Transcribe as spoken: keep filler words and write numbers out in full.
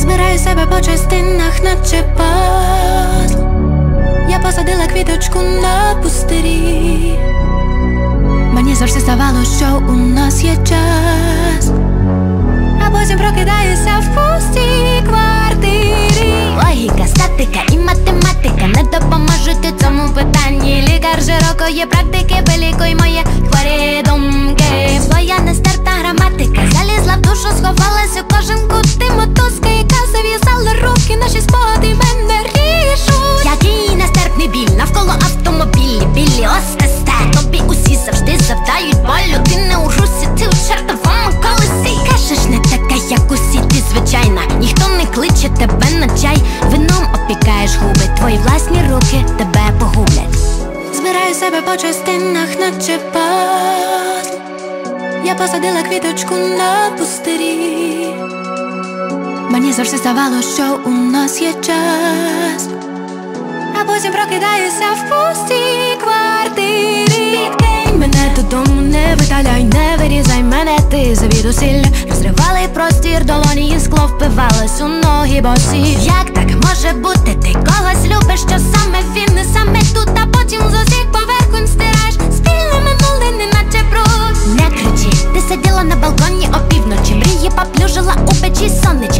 Збираю себе по частинах, наче пазл. Я посадила квіточку на пустирі. Мені завжди здавалося, що у нас є час, а потім прокидаюся в пустій квартирі. Логіка, статика і математика не допоможуть у цьому питанні. Лікар широкої практики, вилікуй мої хворі думки. Своя нестерпна граматика залізла в душу, сховалась у кожен кут. Ти мотузка, яка зав'язала руки, наші спогади мене ріжуть. Який нестерпний біль, навколо автомобілі, білі ОСТ. Тобі усі завжди завдають болю. Ти не у русі, ти у чертовому колесі. Кажеш, не така, як усі, ти звичайна. Ніхто не кличе тебе на чай. Вином опікаєш губи, твої власні руки тебе погублять. Збираю себе по частинах, наче пазл. Я посадила квіточку на пустирі. Мені завжди здавалося, що у нас є час, а потім прокидаюся в пустій квартирі. Підкинь мене додому, не видаляй, не вирізай мене, ти завідусілля. Розривали простір, долоні і скло впивалось у ноги босі. Як так може бути? Ти когось любиш, що саме він, не саме тут, а потім з усіх поверхонь стираєш спільне минуле, неначе бруд. Не кричи, ти сиділа на балконі опівночі, мрії поплюжила у печі сонечки.